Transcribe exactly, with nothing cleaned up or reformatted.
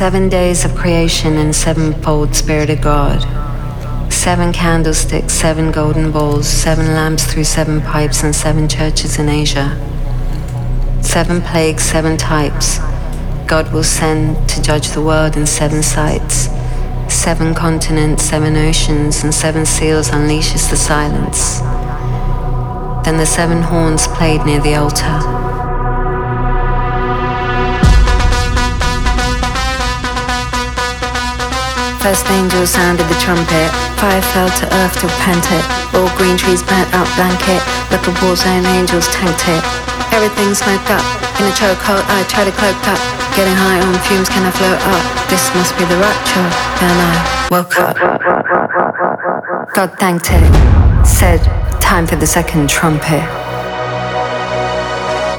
Seven days of creation and sevenfold Spirit of God. Seven candlesticks, seven golden bowls, seven lamps through seven pipes and seven churches in Asia. Seven plagues, seven types. God will send to judge the world in seven sights. Seven continents, seven oceans, and seven seals unleashes the silence. Then the seven horns played near the altar. First angel sounded the trumpet. Fire fell to earth to repent it. All green trees burnt out blanket. Like a war zone, angels tanked it. Everything smoked up. In a chokehold, I tried to cloak up. Getting high on fumes, can I float up? This must be the rapture. Then I woke up. God thanked it. Said, time for the second trumpet.